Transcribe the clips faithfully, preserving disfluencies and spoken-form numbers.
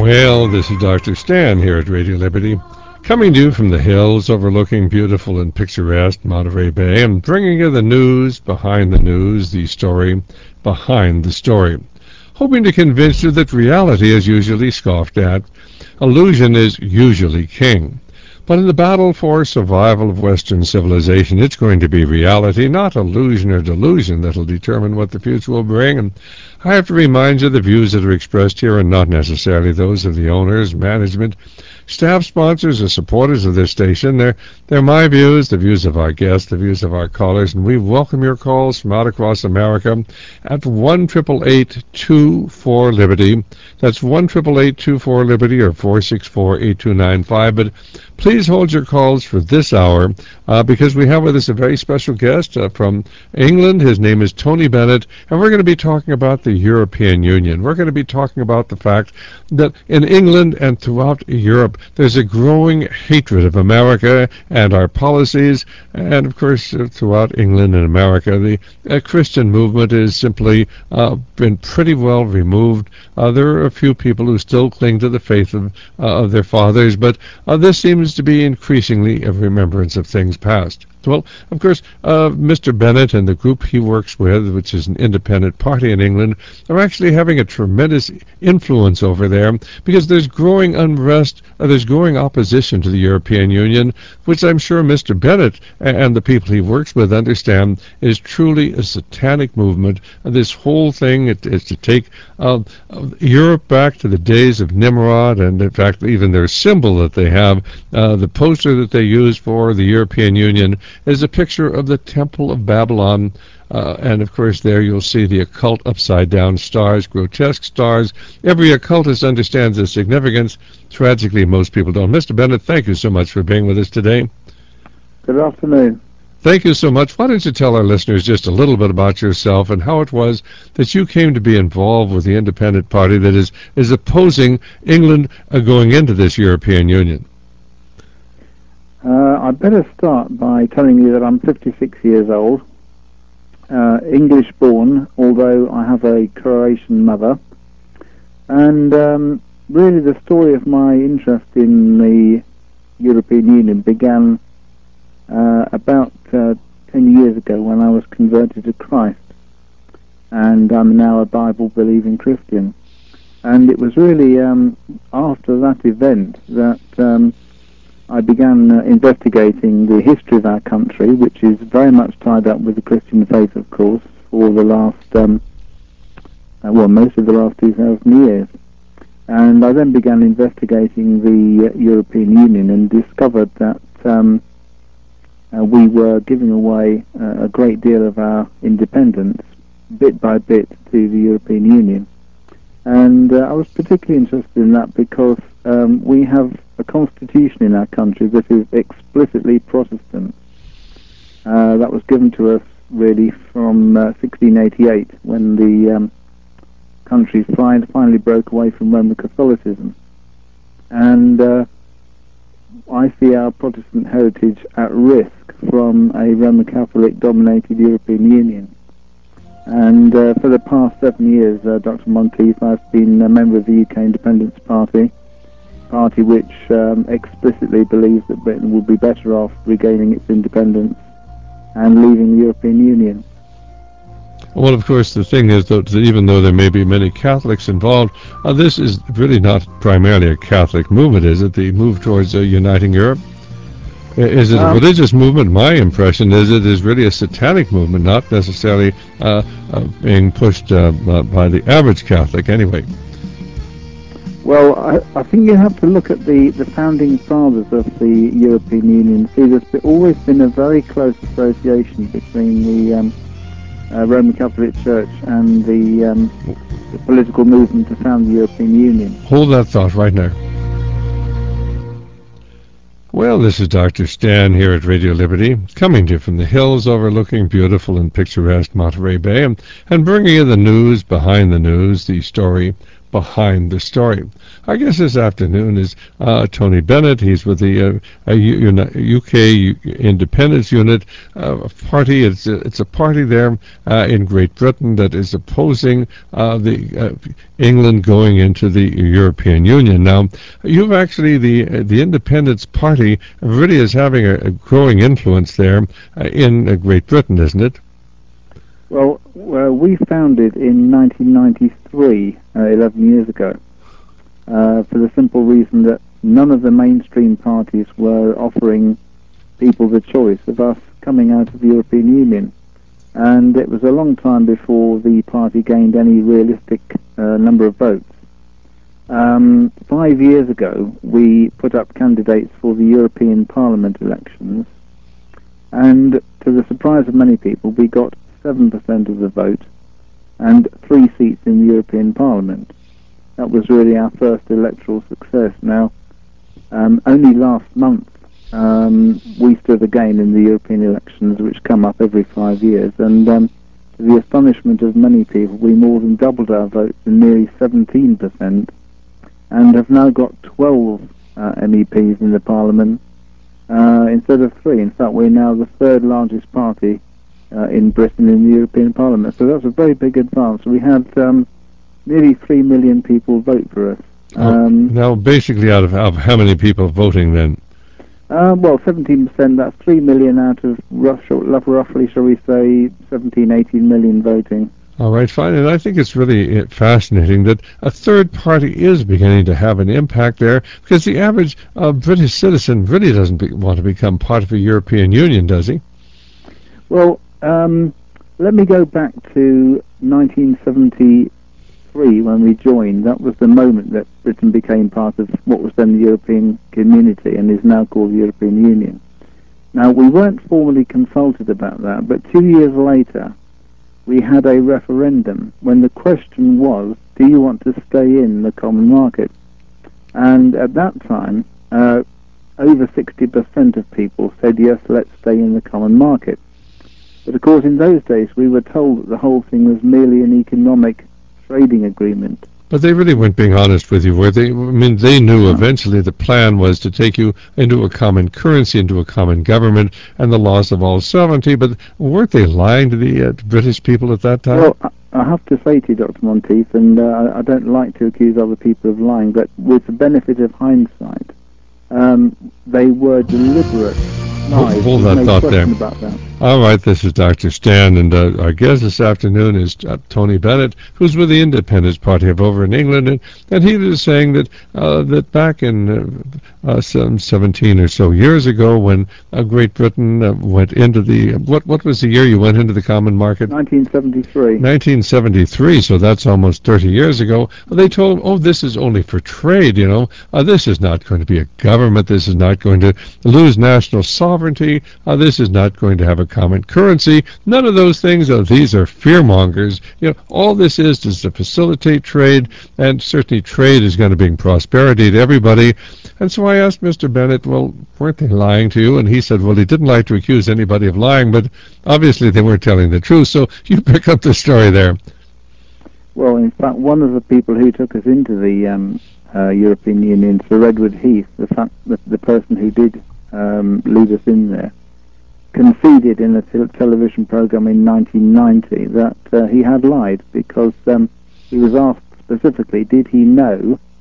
Well, this is Doctor Stan here at Radio Liberty, coming to you from the hills overlooking beautiful and picturesque Monterey Bay and bringing you the news behind the news, the story behind the story, hoping to convince you that reality is usually scoffed at, illusion is usually king. But in the battle for survival of Western civilization, it's going to be reality, not illusion or delusion, that will determine what the future will bring. And I have to remind you, the views that are expressed here are not necessarily those of the owners, management, staff, sponsors, or supporters of this station. They're, they're my views, the views of our guests, the views of our callers, and we welcome your calls from out across America at one eight eight eight, two four, Liberty. That's one eight eight eight, two four, Liberty or four six four, eight two nine five. But please hold your calls for this hour uh, because we have with us a very special guest uh, from England. His name is Tony Bennett, and we're going to be talking about the European Union. We're going to be talking about the fact that in England and throughout Europe, there's a growing hatred of America and our policies, and of course, uh, throughout England and America, the uh, Christian movement has simply uh, been pretty well removed. Uh, there are a few people who still cling to the faith of, uh, of their fathers, but uh, this seems to be increasingly a remembrance of things past. Well, of course, uh, Mister Bennett and the group he works with, which is an independent party in England, are actually having a tremendous influence over there because there's growing unrest, uh, there's growing opposition to the European Union, which I'm sure Mister Bennett and the people he works with understand is truly a satanic movement. Uh, this whole thing it, is to take uh, Europe back to the days of Nimrod, and in fact, even their symbol that they have, uh, the poster that they use for the European Union, is a picture of the Temple of Babylon, uh, and of course there you'll see the occult upside-down stars, grotesque stars. Every occultist understands the significance. Tragically, most people don't. Mister Bennett, thank you so much for being with us today. Good afternoon. Thank you so much. Why don't you tell our listeners just a little bit about yourself and how it was that you came to be involved with the independent party that is, is opposing England uh, going into this European Union? Uh, I'd better start by telling you that I'm fifty-six years old, uh, English born, although I have a Croatian mother. And um, really the story of my interest in the European Union began uh, about uh, ten years ago when I was converted to Christ. And I'm now a Bible-believing Christian. And it was really um, after that event that Um, I began uh, investigating the history of our country, which is very much tied up with the Christian faith, of course, for the last, um, uh, well, most of the last two thousand years. And I then began investigating the uh, European Union and discovered that um, uh, we were giving away uh, a great deal of our independence, bit by bit, to the European Union. And uh, I was particularly interested in that because um, we have a constitution in our country that is explicitly Protestant. Uh, that was given to us really from uh, sixteen eighty-eight, when the um, country fin finally broke away from Roman Catholicism. And uh, I see our Protestant heritage at risk from a Roman Catholic-dominated European Union. And uh, for the past seven years, uh, Doctor Monteith, I've been a member of the U K Independence Party, party which um, explicitly believes that Britain will be better off regaining its independence and leaving the European Union. Well, of course, the thing is that even though there may be many Catholics involved, uh, this is really not primarily a Catholic movement, is it? The move towards uh, uniting Europe? Is it a religious movement? My impression is it is really a satanic movement, not necessarily uh, uh, being pushed uh, by the average Catholic anyway. Well, I, I think you have to look at the, the founding fathers of the European Union. See, there's always been a very close association between the um, uh, Roman Catholic Church and the, um, the political movement to found the European Union. Hold that thought right now. Well, this is Doctor Stan here at Radio Liberty, coming to you from the hills overlooking beautiful and picturesque Monterey Bay, and, and bringing you the news behind the news, the story behind the story. Our guest this afternoon is uh, Tony Bennett. He's with the uh, uh, U K Independence Unit uh, party. It's a, it's a party there uh, in Great Britain that is opposing uh, the uh, England going into the European Union. Now, you've actually the uh, the Independence Party really is having a, a growing influence there uh, in uh, Great Britain, isn't it? Well, well, we founded in nineteen ninety-three, uh, eleven years ago, uh, for the simple reason that none of the mainstream parties were offering people the choice of us coming out of the European Union. And it was a long time before the party gained any realistic uh, number of votes. Um, five years ago, we put up candidates for the European Parliament elections, and to the surprise of many people, we got seven percent of the vote and three seats in the European Parliament. That was really our first electoral success. Now, um, only last month um, we stood again in the European elections, which come up every five years, and um, to the astonishment of many people, we more than doubled our votes to nearly seventeen percent and have now got twelve uh, M E Ps in the Parliament uh, instead of three. In fact, we're now the third largest party Uh, in Britain in the European Parliament. So that's a very big advance. We had um, nearly three million people vote for us. Um, oh, now, basically, out of, of how many people voting then? Uh, well, seventeen percent, that's three million out of roughly, roughly, shall we say, seventeen, eighteen million voting. All right, fine. And I think it's really fascinating that a third party is beginning to have an impact there, because the average uh, British citizen really doesn't be, want to become part of the European Union, does he? Well, Um, let me go back to nineteen seventy-three when we joined. That was the moment that Britain became part of what was then the European Community and is now called the European Union. Now, we weren't formally consulted about that, but two years later we had a referendum when the question was, do you want to stay in the common market? And at that time, uh, over sixty percent of people said, yes, let's stay in the common market. But of course, in those days, we were told that the whole thing was merely an economic trading agreement. But they really weren't being honest with you, were they? I mean, they knew eventually the plan was to take you into a common currency, into a common government, and the loss of all sovereignty. But weren't they lying to the uh, British people at that time? Well, I, I have to say to you, Doctor Monteith, and uh, I don't like to accuse other people of lying, but with the benefit of hindsight, um, they were deliberate lies. Hold that no thought there. About that. All right, this is Doctor Stan, and uh, our guest this afternoon is uh, Tony Bennett, who's with the Independence Party of over in England, and, and he was saying that uh, that back in uh, uh, some seventeen or so years ago, when uh, Great Britain uh, went into the uh, what what was the year you went into the common market? nineteen seventy-three. nineteen seventy-three. So that's almost thirty years ago. They told him, "Oh, this is only for trade. You know, uh, this is not going to be a government. This is not going to lose national sovereignty. Uh, this is not going to have a common currency. None of those things. Oh, these are fearmongers. You know, all this is is to facilitate trade, and certainly trade is going to bring prosperity to everybody." And so I asked Mister Bennett, well, weren't they lying to you? And he said, well, he didn't like to accuse anybody of lying, but obviously they weren't telling the truth. So you pick up the story there. Well, in fact, one of the people who took us into the um, uh, European Union, Sir Edward Heath, the fact that the person who did um, lead us in there, conceded in a te- television program in nineteen ninety that uh, he had lied, because um, he was asked specifically, did he know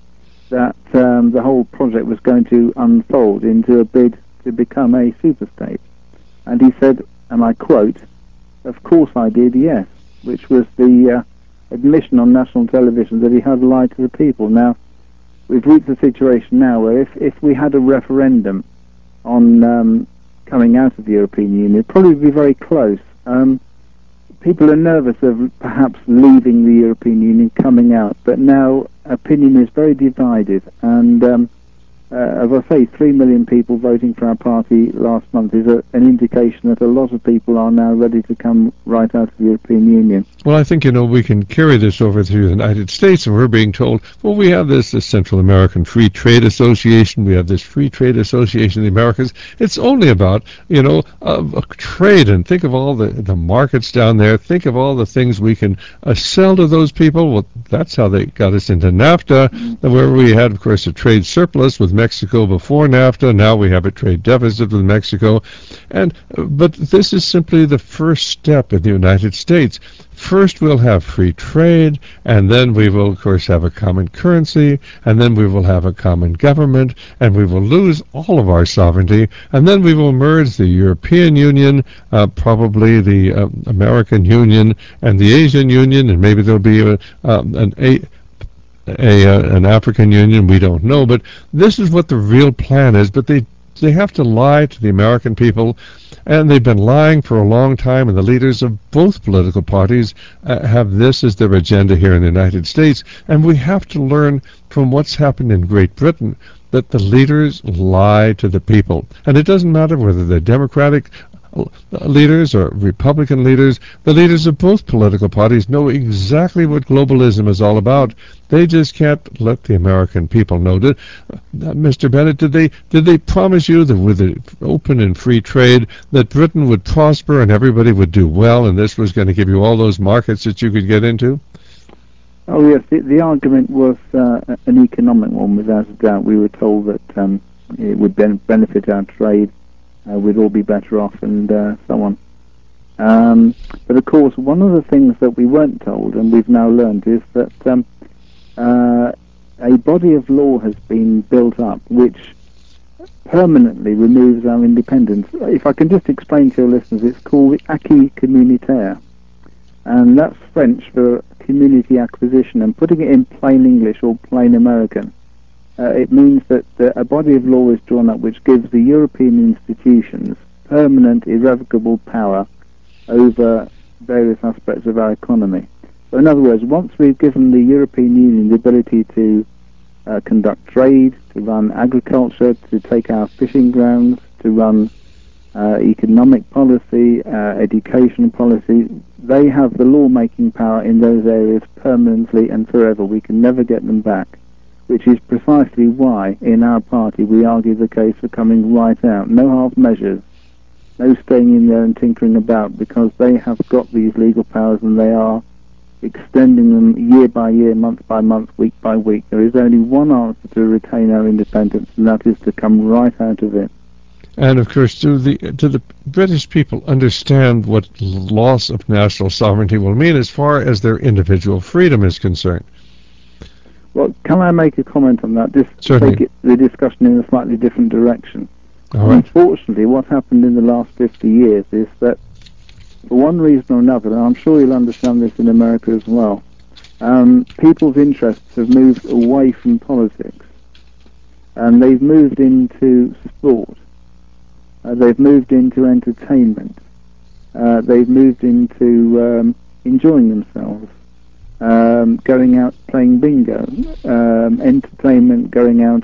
that um, the whole project was going to unfold into a bid to become a superstate? And he said, and I quote, "Of course I did, yes," which was the uh, admission on national television that he had lied to the people. Now, we've reached a situation now where if, if we had a referendum on um, coming out of the European Union, it'd probably be very close. Um, people are nervous of perhaps leaving the European Union, coming out, but now opinion is very divided, and um, uh, as I say, three million people voting for our party last month is a, an indication that a lot of people are now ready to come right out of the European Union. Well, I think, you know, we can carry this over to the United States, and we're being told, well, we have this, this Central American Free Trade Association, we have this Free Trade Association of the Americas. It's only about, you know, uh, trade, and think of all the, the markets down there. Think of all the things we can uh, sell to those people. Well, that's how they got us into NAFTA, mm-hmm. where we had, of course, a trade surplus with Mexico before NAFTA. Now we have a trade deficit with Mexico. And uh, but this is simply the first step in the United States. First we'll have free trade, and then we will, of course, have a common currency, and then we will have a common government, and we will lose all of our sovereignty, and then we will merge the European Union, uh, probably the uh, American Union, and the Asian Union, and maybe there'll be a, um, an a A, uh, an African Union, we don't know, but this is what the real plan is. But they they have to lie to the American people, and they've been lying for a long time, and the leaders of both political parties uh, have this as their agenda here in the United States. And we have to learn from what's happened in Great Britain that the leaders lie to the people. And it doesn't matter whether they're Democratic leaders or Republican leaders. The leaders of both political parties know exactly what globalism is all about. They just can't let the American people know. Did, uh, Mister Bennett, did they did they promise you that with the open and free trade that Britain would prosper and everybody would do well, and this was going to give you all those markets that you could get into? Oh yes, the, the argument was uh, an economic one, without a doubt. We were told that um, it would ben- benefit our trade. Uh, we'd all be better off, and uh, so on. Um, but of course, one of the things that we weren't told, and we've now learned, is that um, uh, a body of law has been built up which permanently removes our independence. If I can just explain to your listeners, it's called acquis communautaire, and that's French for community acquisition. And putting it in plain English or plain American, Uh, it means that uh, a body of law is drawn up which gives the European institutions permanent, irrevocable power over various aspects of our economy. So in other words, once we've given the European Union the ability to uh, conduct trade, to run agriculture, to take our fishing grounds, to run uh, economic policy, uh, education policy, they have the law-making power in those areas permanently and forever. We can never get them back. Which is precisely why, in our party, we argue the case for coming right out. No half measures, no staying in there and tinkering about, because they have got these legal powers and they are extending them year by year, month by month, week by week. There is only one answer to retain our independence, and that is to come right out of it. And of course, do the do the British people understand what loss of national sovereignty will mean as far as their individual freedom is concerned? Well, can I make a comment on that? Just to take it, the discussion in a slightly different direction. All right. Unfortunately, what happened in the last fifty years is that, for one reason or another, and I'm sure you'll understand this in America as well, um, people's interests have moved away from politics, and they've moved into sport, uh, they've moved into entertainment, uh, they've moved into um, enjoying themselves. Um, going out playing bingo, um, entertainment, going out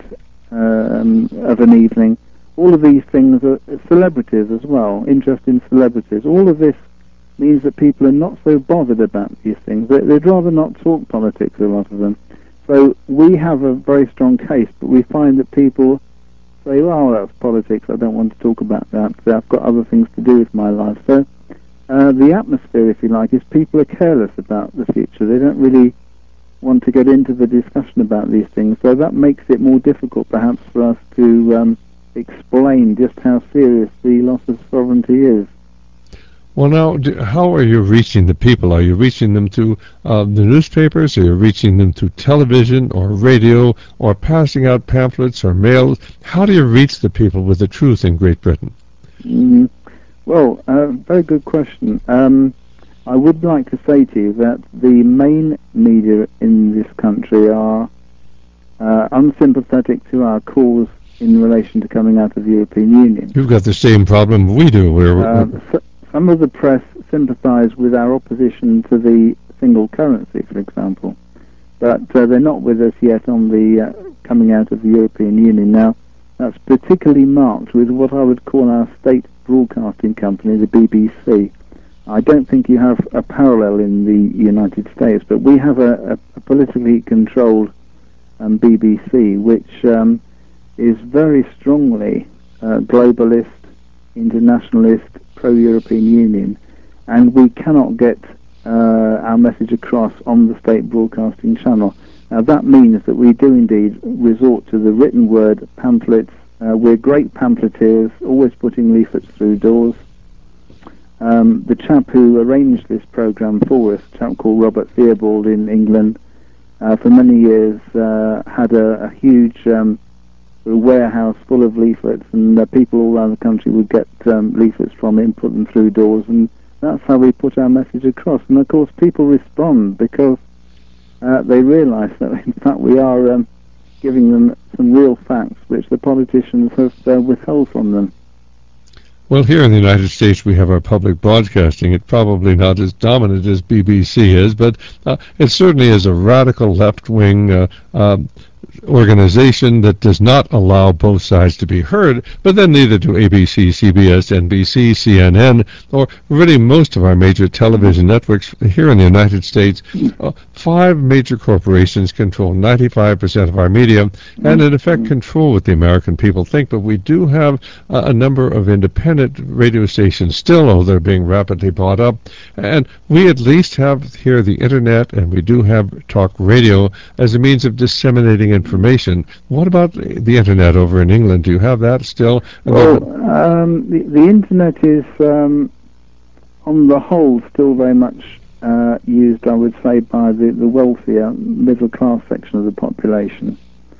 um, of an evening, all of these things are celebrities as well, interest in celebrities. All of this means that people are not so bothered about these things. They, they'd rather not talk politics, a lot of them. So we have a very strong case, but we find that people say, well, that's politics, I don't want to talk about that, so I've got other things to do with my life. So Uh, the atmosphere, if you like, is people are careless about the future. They don't really want to get into the discussion about these things. So that makes it more difficult, perhaps, for us to um, explain just how serious the loss of sovereignty is. Well, now, do, how are you reaching the people? Are you reaching them through uh, the newspapers? Are you reaching them through television or radio or passing out pamphlets or mails? How do you reach the people with the truth in Great Britain? Mm-hmm. Well, uh, very good question. Um, I would like to say to you that the main media in this country are uh, unsympathetic to our cause in relation to coming out of the European Union. You've got the same problem we do. We're, uh, so, some of the press sympathise with our opposition to the single currency, for example, but uh, they're not with us yet on the uh, coming out of the European Union. Now, that's particularly marked with what I would call our state broadcasting company, the B B C. I don't think you have a parallel in the United States, but we have a, a, a politically controlled um, B B C, which um, is very strongly uh, globalist, internationalist, pro-European Union, and we cannot get uh, our message across on the state broadcasting channel. Now that means that we do indeed resort to the written word, pamphlets. Uh, we're great pamphleteers, always putting leaflets through doors. Um, the chap who arranged this programme for us, a chap called Robert Theobald in England, uh, for many years uh, had a, a huge um, warehouse full of leaflets, and uh, people all around the country would get um, leaflets from him, put them through doors, and that's how we put our message across. And of course people respond because uh, they realise that in fact we are um, giving them some real facts which the politicians have uh, withheld from them. Well, here in the United States we have our public broadcasting. It's probably not as dominant as B B C is, but uh, it certainly is a radical left-wing uh, uh, organization that does not allow both sides to be heard, but then neither do A B C, C B S, N B C, C N N, or really most of our major television networks here in the United States. Uh, five major corporations control ninety-five percent of our media, and in effect control what the American people think, but we do have uh, a number of independent radio stations still, although they're being rapidly bought up, and we at least have here the internet, and we do have talk radio as a means of disseminating information. What about the internet over in England? Do you have that still? Well, um, the, the internet is, um, on the whole, still very much uh, used, I would say, by the, the wealthier middle-class section of the population.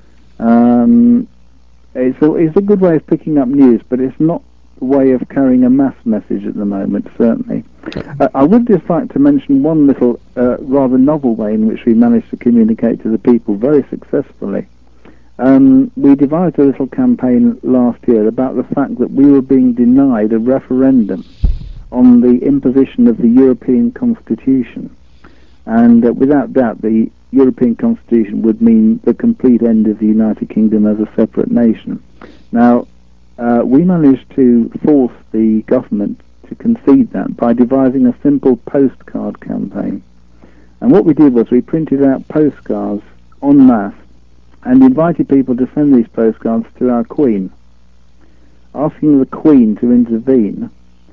Um, it's, a, it's a good way of picking up news, but it's not a way of carrying a mass message at the moment, certainly. Uh, I would just like to mention one little uh, rather novel way in which we managed to communicate to the people very successfully. Um, we devised a little campaign last year about the fact that we were being denied a referendum on the imposition of the European Constitution. And uh, without doubt, the European Constitution would mean the complete end of the United Kingdom as a separate nation. Now, uh, we managed to force the government to concede that by devising a simple postcard campaign. And what we did was we printed out postcards en masse and invited people to send these postcards to our Queen, asking the Queen to intervene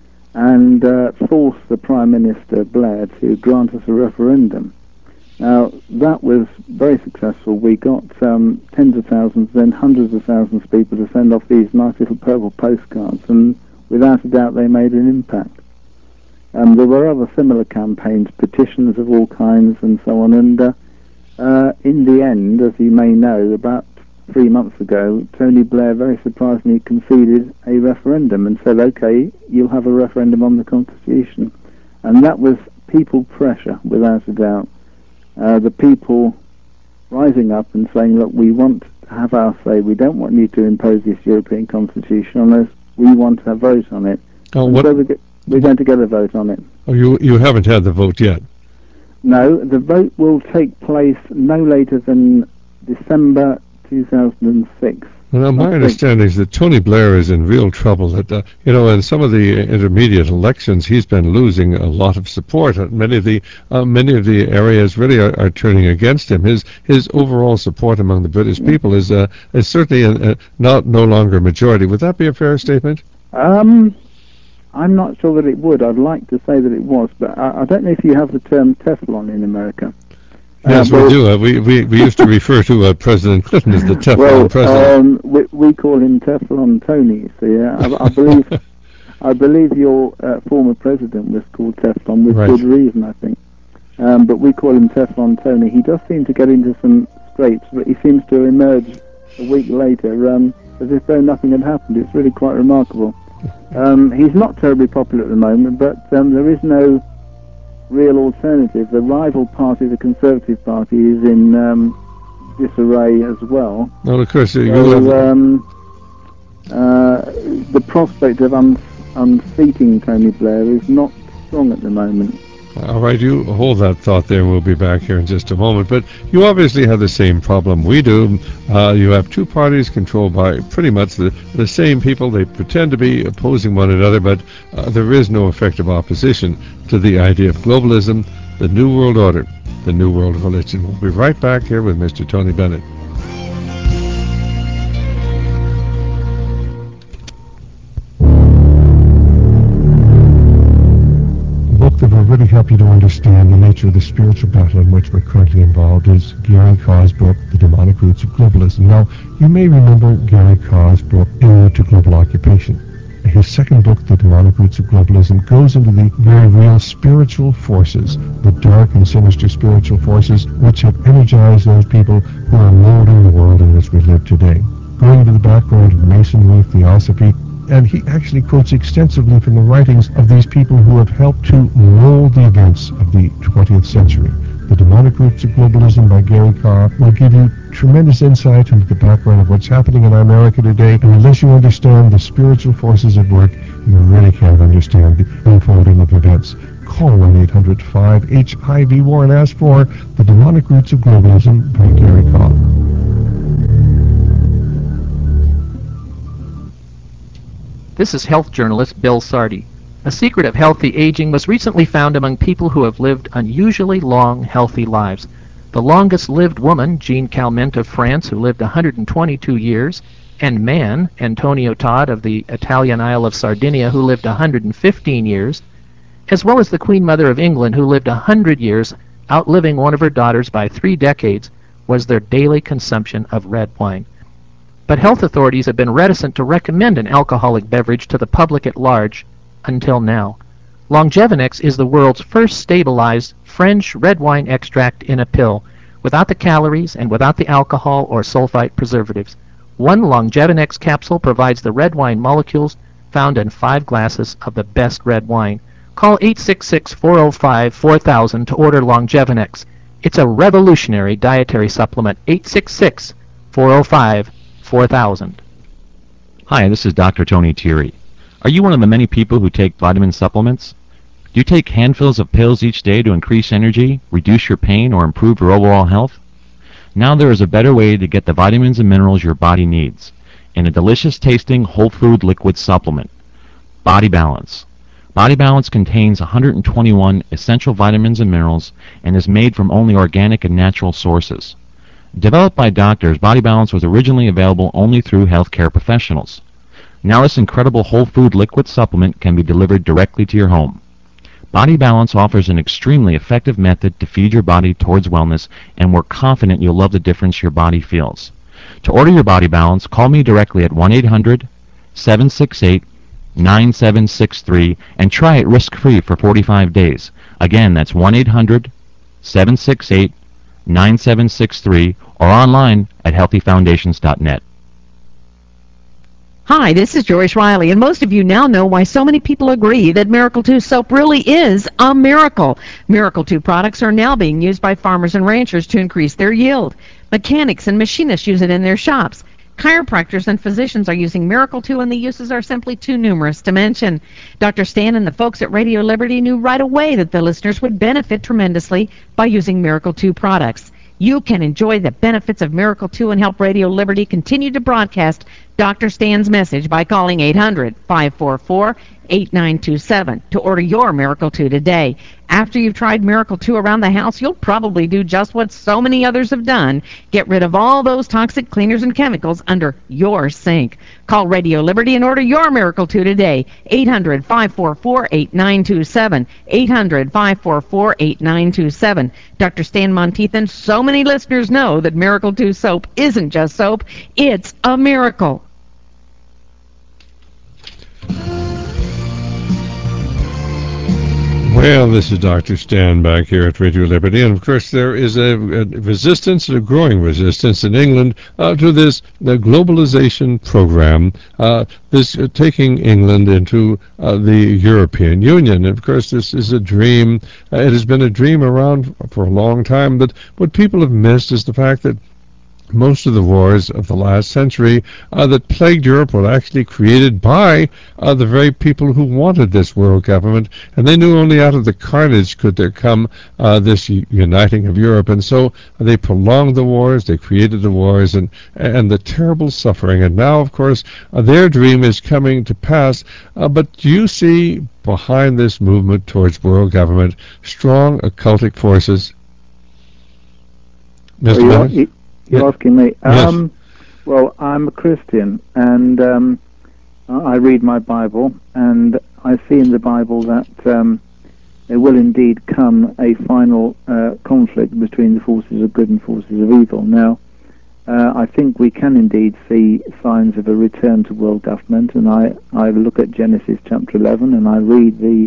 and uh, force the Prime Minister Blair to grant us a referendum. Now, that was very successful. We got um, tens of thousands, then hundreds of thousands of people to send off these nice little purple postcards, and without a doubt they made an impact. Um, there were other similar campaigns, petitions of all kinds and so on, and uh, uh, in the end, as you may know, about three months ago, Tony Blair very surprisingly conceded a referendum and said, okay, you'll have a referendum on the Constitution. And that was people pressure, without a doubt. Uh, the people rising up and saying, look, we want to have our say, we don't want you to impose this European Constitution unless we want a vote on it. Oh, what, so we get, we're going to get a vote on it. Oh, you, you haven't had the vote yet? No, the vote will take place no later than December two thousand six. Well, my understanding is that Tony Blair is in real trouble. That uh, you know, in some of the intermediate elections, he's been losing a lot of support. Uh, many of the uh, many of the areas really are, are turning against him. His his overall support among the British people is uh, is certainly a, a not no longer a majority. Would that be a fair statement? Um, I'm not sure that it would. I'd like to say that it was, but I, I don't know if you have the term Teflon in America. Yes, uh, we do. Uh, we, we we used to refer to uh, President Clinton as the Teflon well, president. Um, we, we call him Teflon Tony. So yeah, I, I believe I believe your uh, former president was called Teflon with Right. good reason, I think. Um, but we call him Teflon Tony. He does seem to get into some scrapes, but he seems to emerge a week later um, as if though nothing had happened. It's really quite remarkable. Um, he's not terribly popular at the moment, but um, there is no real alternative. The rival party, the Conservative Party, is in um, disarray as well. Well, of course, uh, you So have... um, uh, the prospect of un- unseating Tony Blair is not strong at the moment. All right, you hold that thought there, and we'll be back here in just a moment. But you obviously have the same problem we do. Uh, you have two parties controlled by pretty much the, the same people. They pretend to be opposing one another, but uh, there is no effective opposition to the idea of globalism, the New World Order, the New World Religion. We'll be right back here with Mister Tony Bennett. That will really help you to understand the nature of the spiritual battle in which we're currently involved is Gary Carr's book, The Demonic Roots of Globalism. Now, you may remember Gary Carr's book, Heir to Global Occupation. His second book, The Demonic Roots of Globalism, goes into the very real spiritual forces, the dark and sinister spiritual forces which have energized those people who are molding the world in which we live today. Going into the background of Masonry, Theosophy, and he actually quotes extensively from the writings of these people who have helped to mold the events of the twentieth century. The Demonic Roots of Globalism by Gary Carr will give you tremendous insight into the background of what's happening in America today, and unless you understand the spiritual forces at work, you really can't understand the unfolding of events. Call one eight hundred five H I V war and ask for The Demonic Roots of Globalism by Gary Carr. This is health journalist Bill Sardi. A secret of healthy aging was recently found among people who have lived unusually long, healthy lives. The longest-lived woman, Jean Calment of France, who lived one hundred twenty-two years, and man, Antonio Todd of the Italian Isle of Sardinia, who lived one hundred fifteen years, as well as the Queen Mother of England, who lived one hundred years, outliving one of her daughters by three decades, was their daily consumption of red wine. But health authorities have been reticent to recommend an alcoholic beverage to the public at large until now. Longevinex is the world's first stabilized French red wine extract in a pill, without the calories and without the alcohol or sulfite preservatives. One Longevinex capsule provides the red wine molecules found in five glasses of the best red wine. Call eight six six, four oh five, four thousand to order Longevinex. It's a revolutionary dietary supplement. eight six six, four oh five, four thousand. Hi, this is Doctor Tony Thierry. Are you one of the many people who take vitamin supplements? Do you take handfuls of pills each day to increase energy, reduce your pain, or improve your overall health? Now there is a better way to get the vitamins and minerals your body needs in a delicious-tasting whole food liquid supplement. Body Balance. Body Balance contains one hundred twenty-one essential vitamins and minerals and is made from only organic and natural sources. Developed by doctors, Body Balance was originally available only through healthcare professionals. Now this incredible whole food liquid supplement can be delivered directly to your home. Body Balance offers an extremely effective method to feed your body towards wellness, and we're confident you'll love the difference your body feels. To order your Body Balance, call me directly at one eight hundred, seven six eight, nine seven six three and try it risk-free for forty-five days. Again, that's one eight hundred, seven six eight, nine seven six three or online at healthy foundations dot net. Hi, this is Joyce Riley, and most of you now know why so many people agree that Miracle two soap really is a miracle. Miracle two products are now being used by farmers and ranchers to increase their yield. Mechanics and machinists use it in their shops. Chiropractors and physicians are using Miracle two, and the uses are simply too numerous to mention. Doctor Stan and the folks at Radio Liberty knew right away that the listeners would benefit tremendously by using Miracle two products. You can enjoy the benefits of Miracle two and help Radio Liberty continue to broadcast Doctor Stan's message by calling eight hundred, five four four, eight nine two seven to order your Miracle two today. After you've tried Miracle two around the house, you'll probably do just what so many others have done. Get rid of all those toxic cleaners and chemicals under your sink. Call Radio Liberty and order your Miracle two today. eight hundred, five four four, eight nine two seven. eight hundred, five four four, eight nine two seven. Doctor Stan Monteith, so many listeners know that Miracle two soap isn't just soap, it's a miracle. Well, this is Doctor Stan back here at Radio Liberty, and of course there is a, a resistance, a growing resistance in England uh, to this the globalization program, uh, this uh, taking England into uh, the European Union. And of course this is a dream. Uh, it has been a dream around for a long time, but what people have missed is the fact that most of the wars of the last century uh, that plagued Europe were actually created by uh, the very people who wanted this world government, and they knew only out of the carnage could there come uh, this u- uniting of Europe, and so they prolonged the wars, they created the wars, and and the terrible suffering, and now, of course, uh, their dream is coming to pass, uh, but do you see behind this movement towards world government strong occultic forces? Mister Well, Bennett? You're Yeah. asking me. Yes. Um, well, I'm a Christian, and um, I read my Bible, and I see in the Bible that um, there will indeed come a final uh, conflict between the forces of good and forces of evil. Now, uh, I think we can indeed see signs of a return to world government, and I, I look at Genesis chapter eleven, and I read the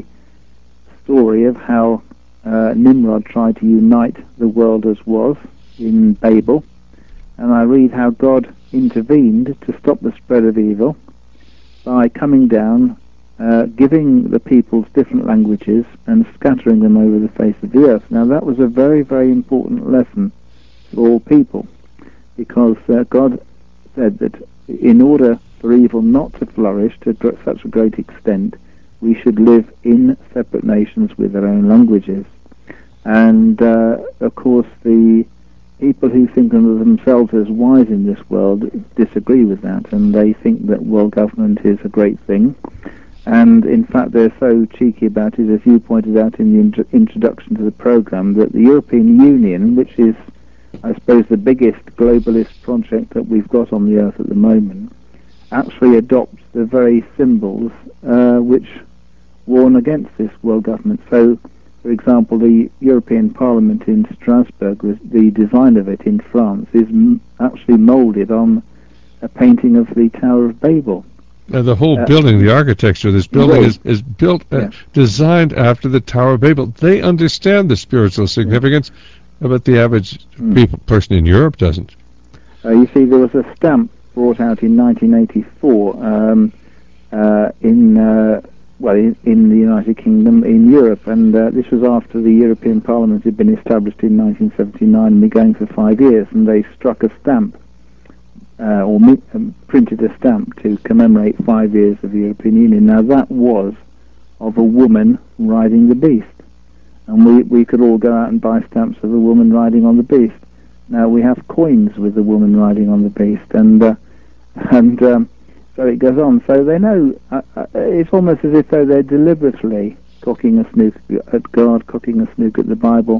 story of how uh, Nimrod tried to unite the world as was in Babel. And I read how God intervened to stop the spread of evil by coming down, uh, giving the peoples different languages and scattering them over the face of the earth. Now that was a very, very important lesson for all people, because uh, God said that in order for evil not to flourish to gr- such a great extent, we should live in separate nations with their own languages. And uh, of course the people who think of themselves as wise in this world disagree with that, and they think that world government is a great thing. And in fact, they're so cheeky about it, as you pointed out in the int- introduction to the program, that the European Union, which is, I suppose, the biggest globalist project that we've got on the earth at the moment, actually adopts the very symbols uh, which warn against this world government. So, for example, the European Parliament in Strasbourg, the design of it in France, is m- actually moulded on a painting of the Tower of Babel. Uh, the whole Uh, building, the architecture of this building right. is, is built, uh, Yeah. designed after the Tower of Babel. They understand the spiritual significance, uh, but the average Mm. people, person in Europe doesn't. Uh, you see, there was a stamp brought out in nineteen eighty-four um, uh, in uh, well, in, in the United Kingdom, in Europe, and uh, this was after the European Parliament had been established in nineteen seventy-nine and been going for five years, and they struck a stamp, uh, or mi- um, printed a stamp to commemorate five years of the European Union. Now that was of a woman riding the beast, and we, we could all go out and buy stamps of a woman riding on the beast. Now we have coins with the woman riding on the beast, and uh, and um, so it goes on. So they know, uh, uh, it's almost as if though they're deliberately cocking a snook at God, cocking a snook at the Bible.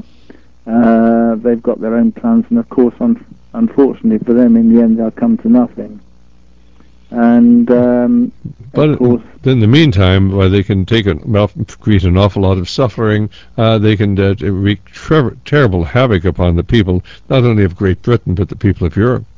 Uh, they've got their own plans, and of course, un- unfortunately for them, in the end they'll come to nothing. And um, But of course, in the meantime, while they can take an, create an awful lot of suffering, uh, they can uh, wreak ter- terrible havoc upon the people, not only of Great Britain, but the people of Europe.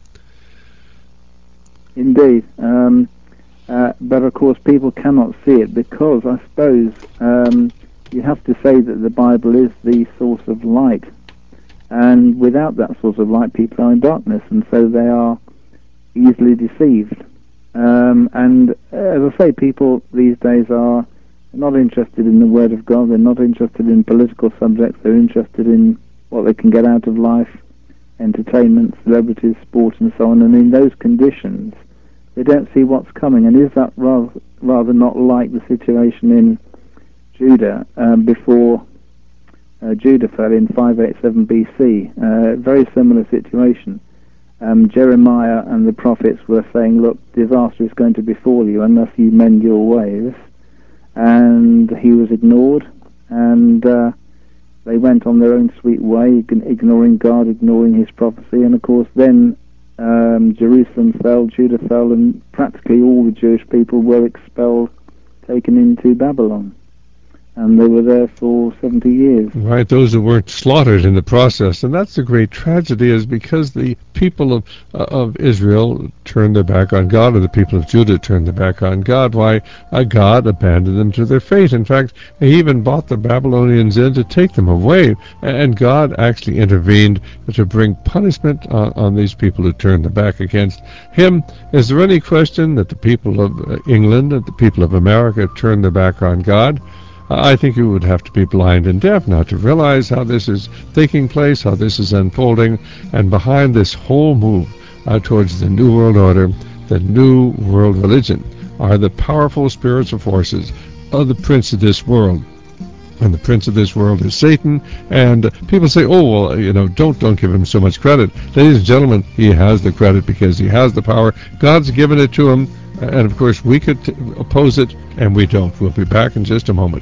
indeed. Um, uh, but of course, people cannot see it because, I suppose, um, you have to say that the Bible is the source of light. And without that source of light, people are in darkness, and so they are easily deceived. Um, and uh, as I say, people these days are not interested in the Word of God. They're not interested in political subjects. They're interested in what they can get out of life, entertainment, celebrities, sport, and so on. And in those conditions, they don't see what's coming. And is that rather, rather not like the situation in Judah um, before uh, Judah fell in five eighty-seven B C? Uh, very similar situation. Um, Jeremiah and the prophets were saying, look, disaster is going to befall you unless you mend your ways. And he was ignored, and uh, they went on their own sweet way, ignoring God, ignoring his prophecy. And of course then um, Jerusalem fell, Judah fell, and practically all the Jewish people were expelled, taken into Babylon. And they were there for seventy years. Right, those who weren't slaughtered in the process. And that's the great tragedy, is because the people of uh, of Israel turned their back on God, or the people of Judah turned their back on God. Why? Uh, God abandoned them to their fate. In fact, he even brought the Babylonians in to take them away. And God actually intervened to bring punishment on, on these people who turned their back against him. Is there any question that the people of uh, England and the people of America turned their back on God? I think you would have to be blind and deaf now to realize how this is taking place, how this is unfolding, and behind this whole move uh, towards the New World Order, the New World Religion, are the powerful spiritual forces of the prince of this world. And the prince of this world is Satan, and people say, oh, well, you know, don't don't give him so much credit. Ladies and gentlemen, he has the credit because he has the power. God's given it to him, and of course we could t- oppose it, and we don't. We'll be back in just a moment.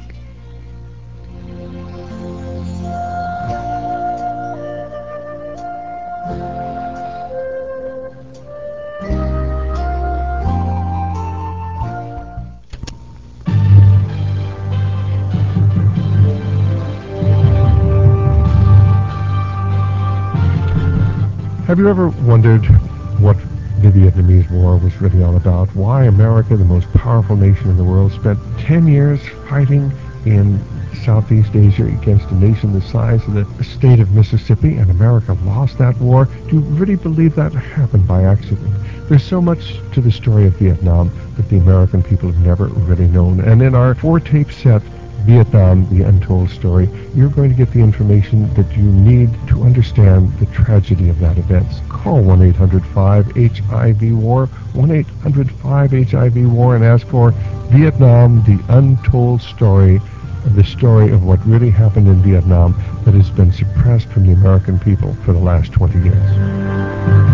Have you ever wondered what the Vietnamese War was really all about? Why America, the most powerful nation in the world, spent ten years fighting in Southeast Asia against a nation the size of the state of Mississippi, and America lost that war? Do you really believe that happened by accident? There's so much to the story of Vietnam that the American people have never really known. And in our four-tape set, Vietnam, The Untold Story, you're going to get the information that you need to understand the tragedy of that event. Call one eight hundred five H I V war, one eight hundred five H I V war, and ask for Vietnam, The Untold Story, the story of what really happened in Vietnam that has been suppressed from the American people for the last twenty years.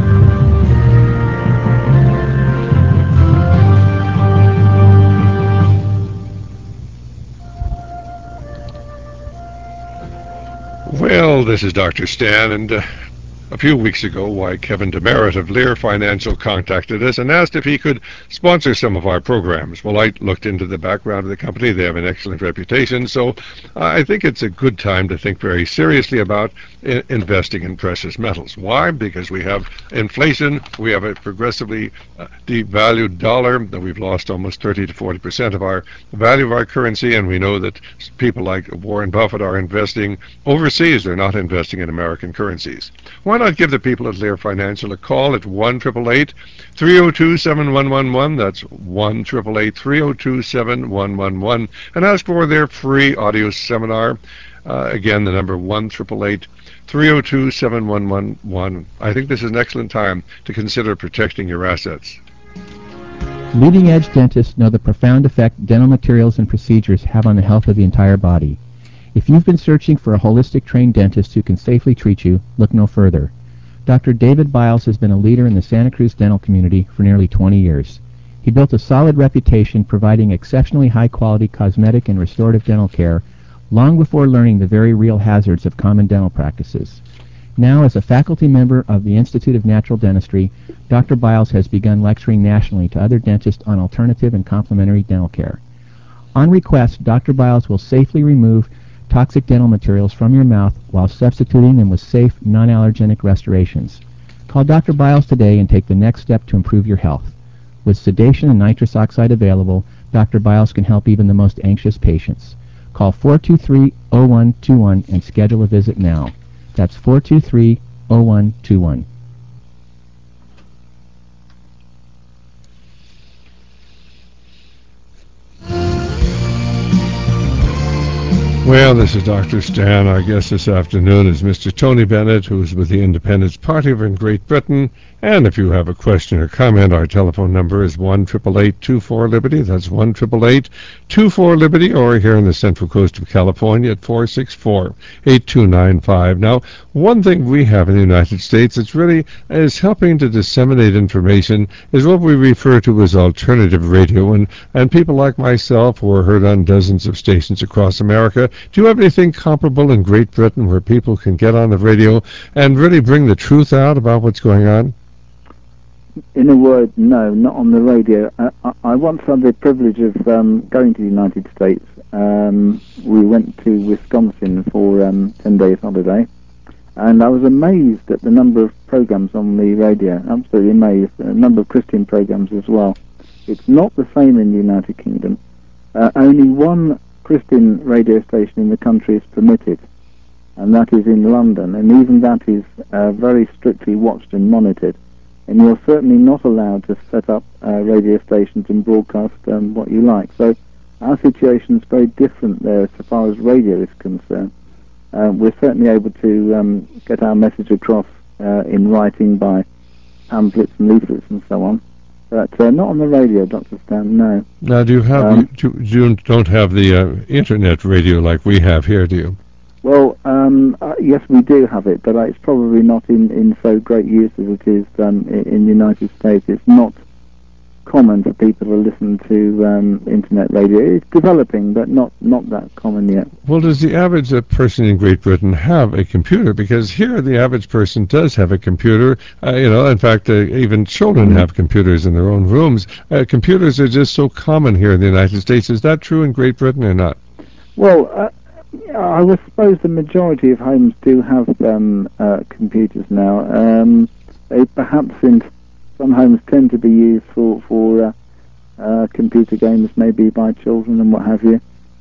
Well, this is Doctor Stan, and uh, a few weeks ago, why Kevin Demerit of Lear Financial contacted us and asked if he could sponsor some of our programs. Well, I looked into the background of the company. They have an excellent reputation, so uh, I think it's a good time to think very seriously about I- investing in precious metals. Why? Because we have inflation, we have a progressively uh, devalued dollar, that we've lost almost thirty to forty percent of our value of our currency, and we know that people like Warren Buffett are investing overseas. They're not investing in American currencies. Why not give the people at Lear Financial a call at one eight eight eight, three oh two, seven one one one. That's one eight eight eight, three oh two, seven one one one. And ask for their free audio seminar. Uh, again, the number one eight eight eight, three oh two, seven one one one. I think this is an excellent time to consider protecting your assets. Leading-edge dentists know the profound effect dental materials and procedures have on the health of the entire body. If you've been searching for a holistic trained dentist who can safely treat you, look no further. Doctor David Biles has been a leader in the Santa Cruz dental community for nearly twenty years. He built a solid reputation providing exceptionally high-quality cosmetic and restorative dental care long before learning the very real hazards of common dental practices. Now, as a faculty member of the Institute of Natural Dentistry, Doctor Biles has begun lecturing nationally to other dentists on alternative and complementary dental care. On request, Doctor Biles will safely remove toxic dental materials from your mouth while substituting them with safe, non-allergenic restorations. Call Doctor Biles today and take the next step to improve your health. With sedation and nitrous oxide available, Doctor Biles can help even the most anxious patients. Call four two three, oh one two one and schedule a visit now. That's four two three, oh one two one. Well, this is Doctor Stan. Our guest this afternoon is Mister Tony Bennett, who is with the Independence Party over in Great Britain. And if you have a question or comment, our telephone number is one eight eight eight, two four, Liberty. That's one eight eight eight, two four, Liberty, or here in the Central Coast of California at four six four, eight two nine five. Now, one thing we have in the United States that's really is helping to disseminate information is what we refer to as alternative radio, and, and people like myself who are heard on dozens of stations across America. Do you have anything comparable in Great Britain where people can get on the radio and really bring the truth out about what's going on? In a word, no, not on the radio. I, I, I once had the privilege of um, going to the United States. Um, we went to Wisconsin for um, ten days holiday, and I was amazed at the number of programs on the radio. Absolutely amazed. A number of Christian programs as well. It's not the same in the United Kingdom. Uh, only one Christian radio station in the country is permitted, and that is in London, and even that is uh, very strictly watched and monitored. And you're certainly not allowed to set up uh, radio stations and broadcast um, what you like. So Our situation is very different there so far as radio is concerned. Uh, we're certainly able to um, get our message across uh, in writing by pamphlets and leaflets and so on, but uh, not on the radio, Doctor Stan, no. Now, do you have, Um, you, you don't have the uh, internet radio like we have here, do you? Well, um, uh, yes, we do have it, but uh, it's probably not in, in so great use as it is um, in, in the United States. It's not common for people to listen to um, internet radio. It's developing, but not, not that common yet. Well, does the average uh, person in Great Britain have a computer? Because here the average person does have a computer. Uh, you know, in fact, uh, even children have computers in their own rooms. Uh, computers are just so common here in the United States. Is that true in Great Britain or not? Well, uh, I would suppose the majority of homes do have um, uh, computers now. Um, they perhaps in some homes tend to be used for, for uh, uh, computer games, maybe by children and what have you.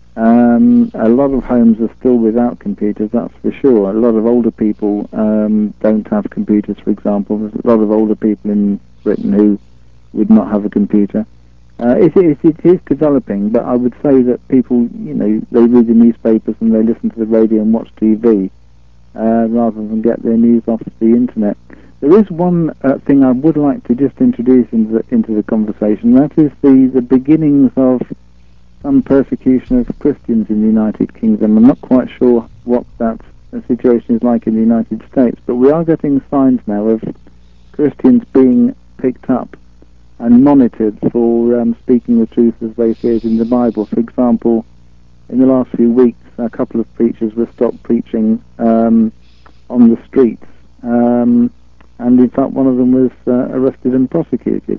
Um, a lot of homes are still without computers, that's for sure. A lot of older people um, don't have computers, for example. There's a lot of older people in Britain who would not have a computer. Uh, it, it, it is developing, but I would say that people, you know, they read the newspapers and they listen to the radio and watch T V uh, rather than get their news off the internet. There is one uh, thing I would like to just introduce into the, into the conversation. That is the, the beginnings of some persecution of Christians in the United Kingdom. I'm not quite sure what that uh, situation is like in the United States, but we are getting signs now of Christians being picked up and monitored for um, speaking the truth as they see it in the Bible. For example, in the last few weeks, a couple of preachers were stopped preaching um, on the streets. Um, and in fact one of them was uh, arrested and prosecuted.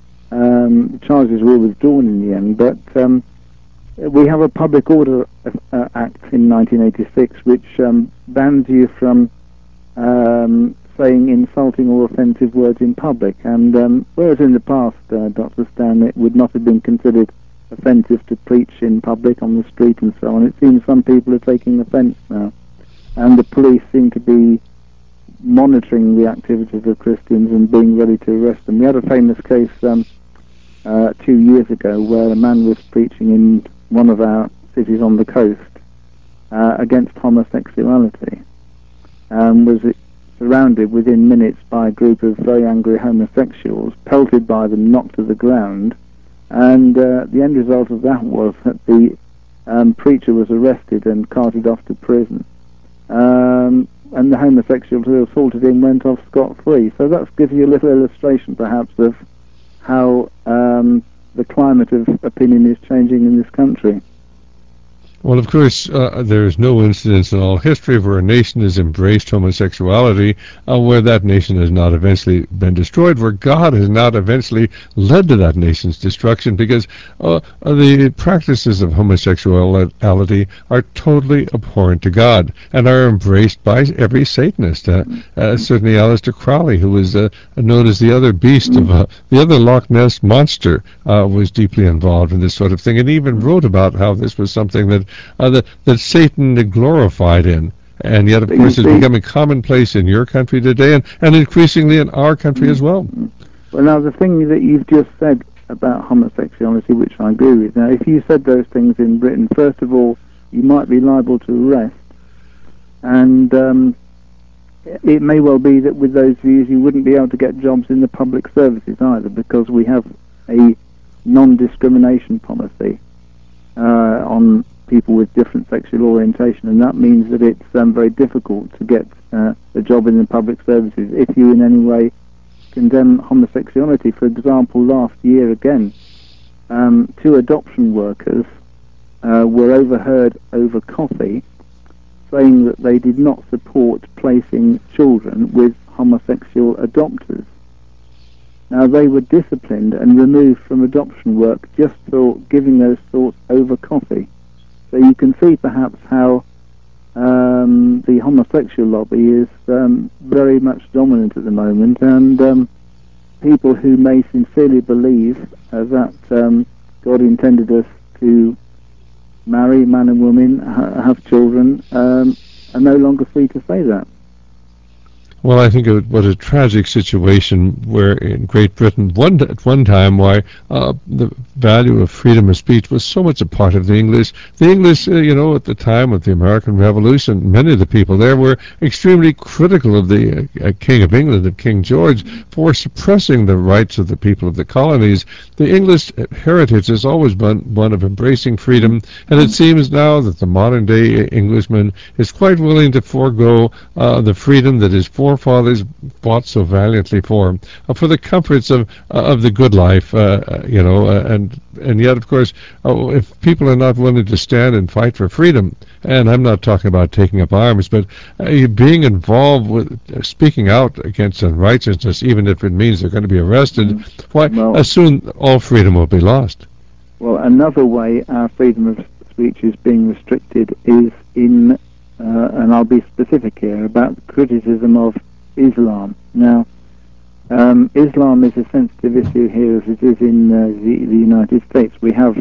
Um, the charges were withdrawn in the end, but um, we have a Public Order uh, Act in nineteen eighty-six which um, bans you from um, saying insulting or offensive words in public, and um, whereas in the past, uh, Doctor Stan, it would not have been considered offensive to preach in public on the street and so on, it seems some people are taking offence now, and the police seem to be monitoring the activities of Christians and being ready to arrest them. We had a famous case um, uh, two years ago where a man was preaching in one of our cities on the coast uh, against homosexuality, and was surrounded within minutes by a group of very angry homosexuals, pelted by them, knocked to the ground, and uh, the end result of that was that the um, preacher was arrested and carted off to prison. Um, and the homosexuals who assaulted him went off scot-free. So that gives you a little illustration, perhaps, of how um, the climate of opinion is changing in this country. Well, of course, uh, there's no incidence in all history where a nation has embraced homosexuality, uh, where that nation has not eventually been destroyed, where God has not eventually led to that nation's destruction, because uh, the practices of homosexuality are totally abhorrent to God and are embraced by every Satanist. Uh, uh, certainly Aleister Crowley, who was uh, known as the other beast of uh, the other Loch Ness monster, uh, was deeply involved in this sort of thing, and even wrote about how this was something that Uh, that, that Satan glorified in, and yet, of course, it's becoming commonplace in your country today, and, and increasingly in our country as well. Well, now, the thing that you've just said about homosexuality, which I agree with, now, if you said those things in Britain, first of all, you might be liable to arrest, and um, it may well be that with those views you wouldn't be able to get jobs in the public services either, because we have a non-discrimination policy uh, on people with different sexual orientation, and that means that it's um, very difficult to get uh, a job in the public services if you in any way condemn homosexuality. For example, last year again, um, two adoption workers uh, were overheard over coffee saying that they did not support placing children with homosexual adopters. Now, they were disciplined and removed from adoption work just for giving those thoughts over coffee. So you can see perhaps how um, the homosexual lobby is um, very much dominant at the moment, and um, people who may sincerely believe uh, that um, God intended us to marry man and woman, ha- have children, um, are no longer free to say that. Well, I think it was a tragic situation where in Great Britain, one at one time, why uh, the value of freedom of speech was so much a part of the English. The English, uh, you know, at the time of the American Revolution, many of the people there were extremely critical of the uh, King of England, of King George, for suppressing the rights of the people of the colonies. The English heritage has always been one of embracing freedom, and it seems now that the modern-day Englishman is quite willing to forego uh, the freedom that his forefathers fought so valiantly for, uh, for the comforts of uh, of the good life, uh, you know, uh, and and yet, of course, uh, if people are not willing to stand and fight for freedom, and I'm not talking about taking up arms, but uh, being involved with uh, speaking out against unrighteousness, even if it means they're going to be arrested, mm. why, well, uh, soon all freedom will be lost. Well, another way our freedom of speech is being restricted is in, uh, and I'll be specific here, about criticism of Islam. Now, um, Islam is a sensitive issue here as it is in uh, the, the United States. We have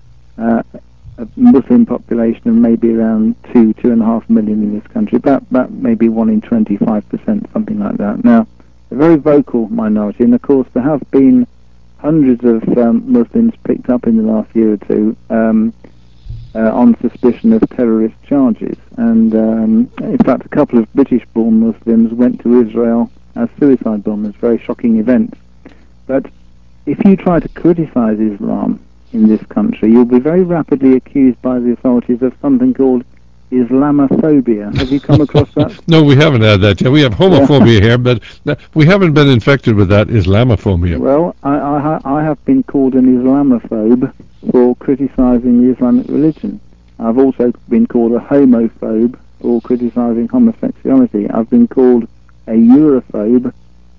uh, a Muslim population of maybe around two, two and a half million in this country, about, about maybe one in twenty-five percent, something like that. Now, a very vocal minority, and of course there have been hundreds of um, Muslims picked up in the last year or two um, uh, on suspicion of terrorist charges. And um, in fact, a couple of British-born Muslims went to Israel as suicide bombers, very shocking events. But if you try to criticize Islam in this country, you'll be very rapidly accused by the authorities of something called Islamophobia. Have you come across that? No, we haven't had that yet. We have homophobia here, but we haven't been infected with that Islamophobia. Well, I, I, I have been called an Islamophobe for criticizing the Islamic religion. I've also been called a homophobe for criticizing homosexuality. I've been called a Europhobe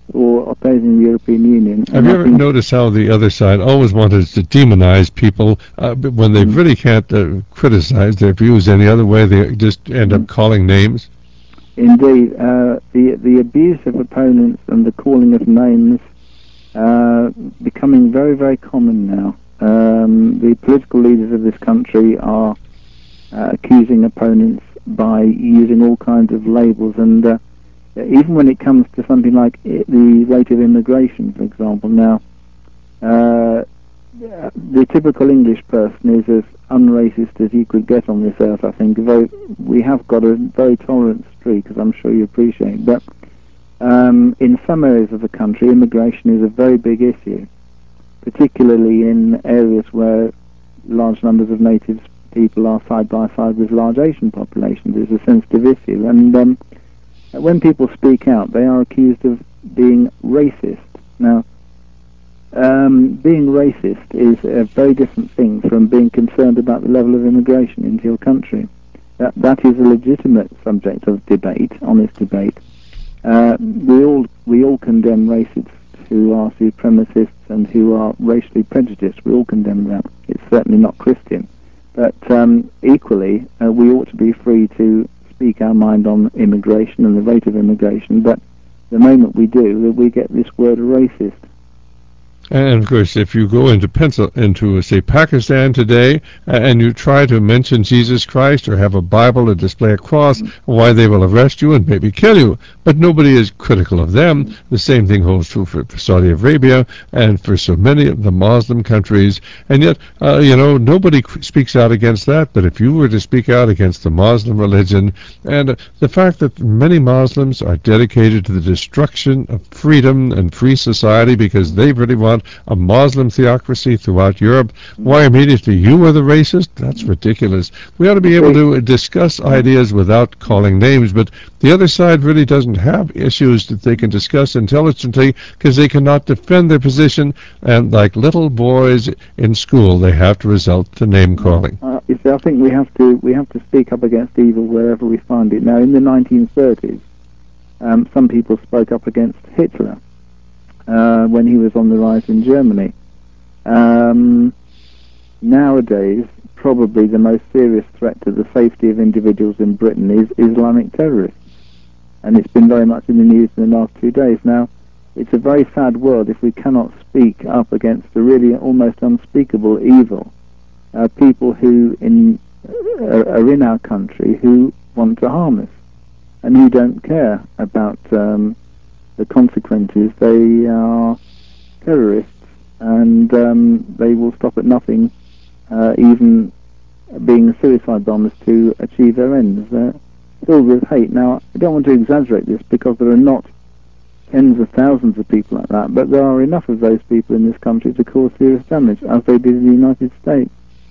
or opposing the European Union. Have you ever noticed how the other side always wanted to demonize people uh, when they mm. really can't uh, criticize their views any other way? They just end mm. up calling names. Indeed, uh, the the abuse of opponents and the calling of names uh, becoming very very common now. Um, the political leaders of this country are uh, accusing opponents by using all kinds of labels, and uh, even when it comes to something like the rate of immigration, for example. Now, uh, the typical English person is as unracist as you could get on this earth, I think. Very, we have got a very tolerant streak, as I'm sure you appreciate. But um, in some areas of the country, immigration is a very big issue, particularly in areas where large numbers of native people are side by side with large Asian populations. It's a sensitive issue. And um, when people speak out, they are accused of being racist. Now, um, being racist is a very different thing from being concerned about the level of immigration into your country. That that is a legitimate subject of debate, honest debate. Uh, we all we all condemn racists who are supremacists and who are racially prejudiced. We all condemn that. It's certainly not Christian. But um, equally, uh, we ought to be free to speak our mind on immigration and the rate of immigration, but the moment we do, we get this word racist. And of course, if you go into pencil into say Pakistan today, uh, and you try to mention Jesus Christ or have a Bible or display a cross, why they will arrest you and maybe kill you. But nobody is critical of them. The same thing holds true for, for Saudi Arabia and for so many of the Muslim countries. And yet, uh, you know, nobody speaks out against that. But if you were to speak out against the Muslim religion and uh, the fact that many Muslims are dedicated to the destruction of freedom and free society because they really want a Muslim theocracy throughout Europe, why immediately you are the racist? That's ridiculous. We ought to be able to discuss ideas without calling names, but the other side really doesn't have issues that they can discuss intelligently because they cannot defend their position, and like little boys in school, they have to resort to name calling. Uh, you see, I think we have to we have to speak up against evil wherever we find it. Now, in the nineteen thirties, um, some people spoke up against Hitler. Uh, when he was on the rise in Germany. Um, nowadays, probably the most serious threat to the safety of individuals in Britain is Islamic terrorists. And it's been very much in the news in the last two days. Now, it's a very sad world if we cannot speak up against a really almost unspeakable evil. Uh, people who in, uh, are in our country who want to harm us. and who don't care about um, the consequences. They are terrorists, and um, they will stop at nothing, uh, even being suicide bombers, to achieve their ends. They're filled with hate. Now, I don't want to exaggerate this, because there are not tens of thousands of people like that, but there are enough of those people in this country to cause serious damage, as they did in the United States.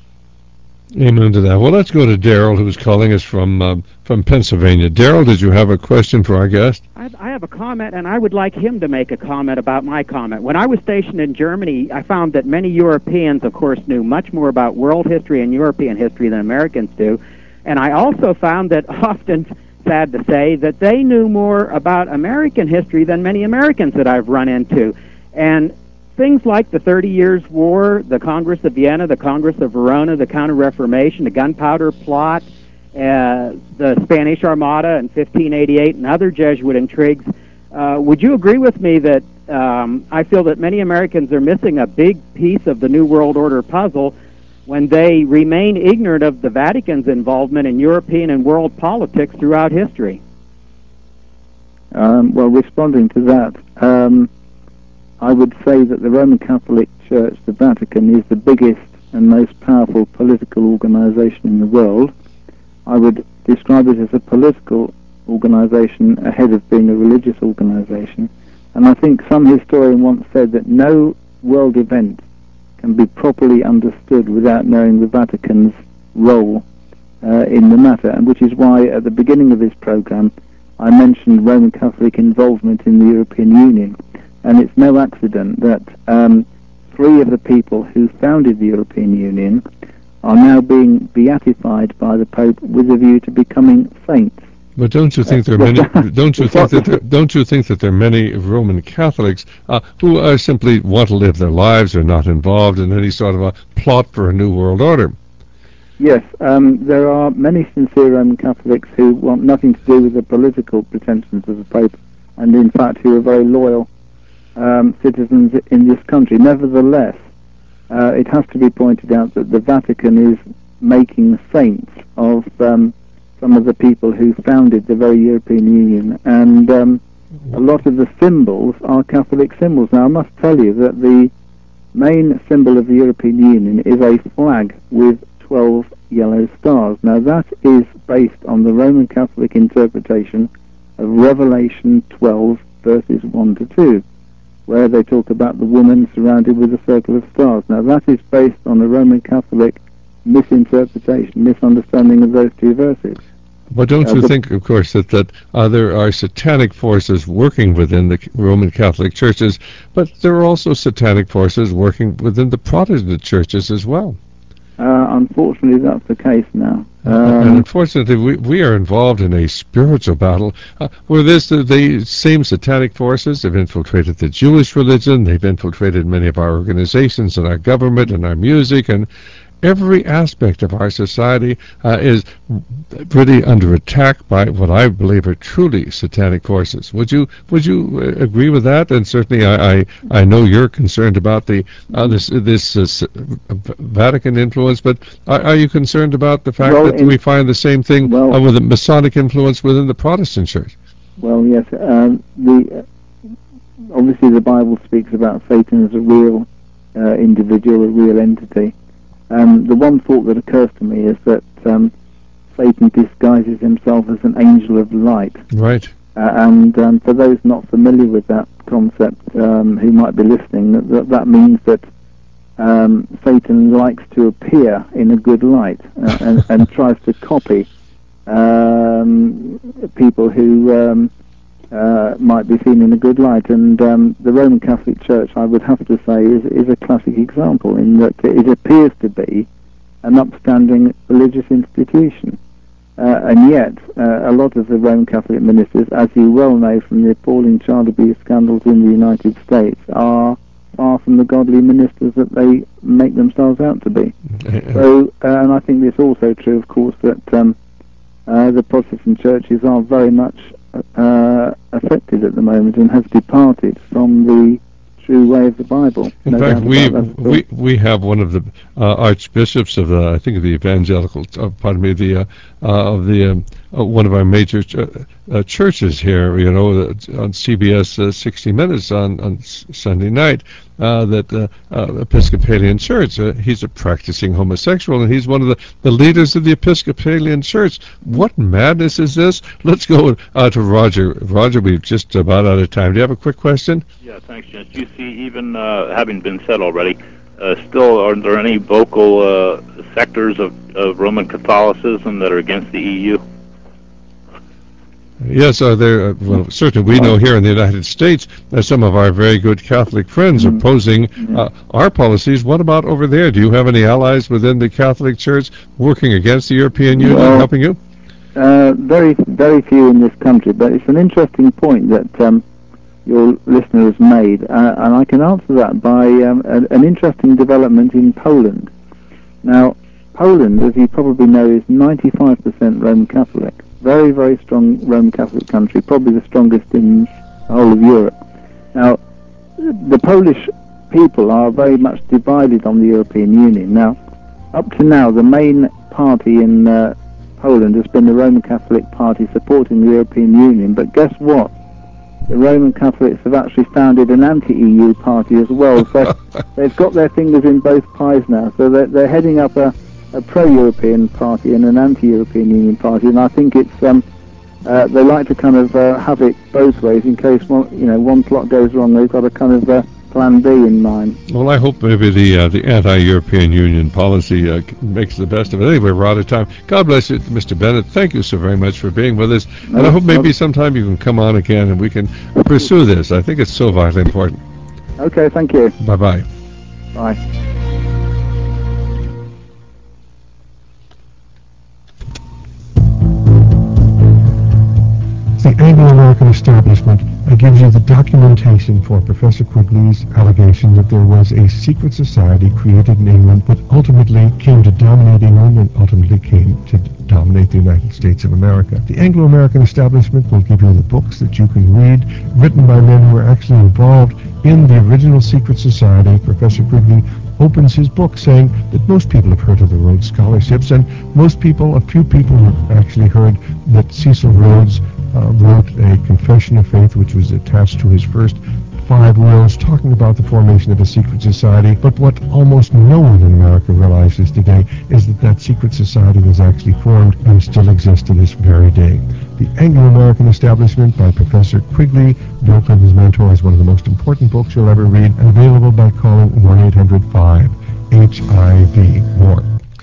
Amen to that. Well, let's go to Daryl, who's calling us from um, from Pennsylvania. Daryl, did you have a question for our guest? I, I have a comment, and I would like him to make a comment about my comment. When I was stationed in Germany, I found that many Europeans, of course, knew much more about world history and European history than Americans do. And I also found that often, sad to say, that they knew more about American history than many Americans that I've run into. And things like the Thirty Years' War, the Congress of Vienna, the Congress of Verona, the Counter-Reformation, the Gunpowder Plot, uh, the Spanish Armada in fifteen eighty-eight, and other Jesuit intrigues. Uh, would you agree with me that um, I feel that many Americans are missing a big piece of the New World Order puzzle when they remain ignorant of the Vatican's involvement in European and world politics throughout history? Um, well, responding to that, um, I would say that the Roman Catholic Church, the Vatican, is the biggest and most powerful political organization in the world. I would describe it as a political organization ahead of being a religious organization. And I think some historian once said that no world event can be properly understood without knowing the Vatican's role uh, in the matter, and which is why at the beginning of this program I mentioned Roman Catholic involvement in the European Union. And it's no accident that um, three of the people who founded the European Union are now being beatified by the Pope with a view to becoming saints. But don't you think there are many? Don't you think that there, don't you think that there are many Roman Catholics uh, who uh, simply want to live their lives, are not involved in any sort of a plot for a new world order? Yes, um, there are many sincere Roman Catholics who want nothing to do with the political pretensions of the Pope, and in fact who are very loyal um, citizens in this country. Nevertheless, uh, it has to be pointed out that the Vatican is making saints of um, some of the people who founded the very European Union, and um, a lot of the symbols are Catholic symbols. Now, I must tell you that the main symbol of the European Union is a flag with twelve yellow stars. Now, that is based on the Roman Catholic interpretation of Revelation twelve, verses one to two, where they talk about the woman surrounded with a circle of stars. Now, that is based on a Roman Catholic misinterpretation, misunderstanding of those two verses. But don't Uh, you the- think, of course, that, that uh, there are satanic forces working within the Roman Catholic churches, but there are also satanic forces working within the Protestant churches as well? Uh, unfortunately, that's the case now. and Um, unfortunately, we, we are involved in a spiritual battle uh, where this, uh, the same satanic forces have infiltrated the Jewish religion, they've infiltrated many of our organizations and our government and our music, and every aspect of our society uh, is really under attack by what I believe are truly satanic forces. Would you would you uh, agree with that? And certainly, I, I I know you're concerned about the uh, this this uh, s- Vatican influence, but are, are you concerned about the fact Well, that in- we find the same thing well- uh, with the Masonic influence within the Protestant church? well, yes. Um, the uh, obviously the Bible speaks about Satan as a real uh, individual, a real entity. Um, the one thought that occurs to me is that um, Satan disguises himself as an angel of light. Right. Uh, and um, for those not familiar with that concept, um, who might be listening, that, that, that means that um, Satan likes to appear in a good light uh, and, and tries to copy um, people who um, uh, might be seen in a good light. And um, the Roman Catholic Church, I would have to say, is, is a classic example in that it appears to be an upstanding religious institution. Uh, and yet, uh, a lot of the Roman Catholic ministers, as you well know from the appalling child abuse scandals in the United States, are far from the godly ministers that they make themselves out to be. So, uh, and I think it's also true, of course, that um, uh, the Protestant churches are very much uh, affected at the moment and have departed from the true way of the Bible. In No fact, doubt we about that at all. we we have one of the uh, archbishops of the I think of the evangelical, uh, pardon me, the uh, uh, of the um, uh, one of our major ch- uh, churches here, you know, uh, on C B S uh, sixty minutes on, on s- Sunday night, uh, that uh, uh, Episcopalian Church, uh, he's a practicing homosexual, and he's one of the, the leaders of the Episcopalian Church. What madness is this? Let's go uh, to Roger. Roger, we're just about out of time. Do you have a quick question? Yeah, thanks, Jens. Do you see, even uh, having been said already, uh, still are there any vocal uh, sectors of, of Roman Catholicism that are against the E U? Yes, uh, there. Uh, well, certainly we know here in the United States that some of our very good Catholic friends are opposing uh, our policies. What about over there? Do you have any allies within the Catholic Church working against the European Union, well, helping you? Uh, very, very few in this country, but it's an interesting point that um, your listener has made, uh, and I can answer that by um, an, an interesting development in Poland. Now, Poland, as you probably know, is ninety-five percent Roman Catholic. Very, very strong Roman Catholic country, probably the strongest in the whole of Europe. Now, the Polish people are very much divided on the European Union. Now, up to now, the main party in uh, Poland has been the Roman Catholic Party supporting the European Union, but guess what? The Roman Catholics have actually founded an anti-E U party as well, so they've got their fingers in both pies now, so they're, they're heading up a, a pro-European party and an anti-European Union party, and I think it's um, uh, they like to kind of uh, have it both ways in case one, you know, one plot goes wrong. They've got a kind of uh, plan B in mind. Well, I hope maybe the uh, the anti-European Union policy uh, makes the best of it. Anyway, we're out of time. God bless you, Mister Bennett. Thank you so very much for being with us. No, and I hope maybe no. sometime you can come on again and we can pursue this. I think it's so vitally important. Okay, thank you. Bye-bye. Bye. The Anglo-American establishment uh, gives you the documentation for Professor Quigley's allegation that there was a secret society created in England that ultimately came to dominate England and ultimately came to dominate the United States of America. The Anglo-American establishment will give you the books that you can read, written by men who are actually involved in the original secret society. Professor Quigley opens his book saying that most people have heard of the Rhodes Scholarships, and most people, a few people have actually heard that Cecil Rhodes Uh, wrote a confession of faith which was attached to his first five wills talking about the formation of a secret society. But what almost no one in America realizes today is that that secret society was actually formed and still exists to this very day. The Anglo-American Establishment by Professor Quigley, Bill Clinton's mentor, is one of the most important books you'll ever read, and available by calling one eight hundred five H I V more.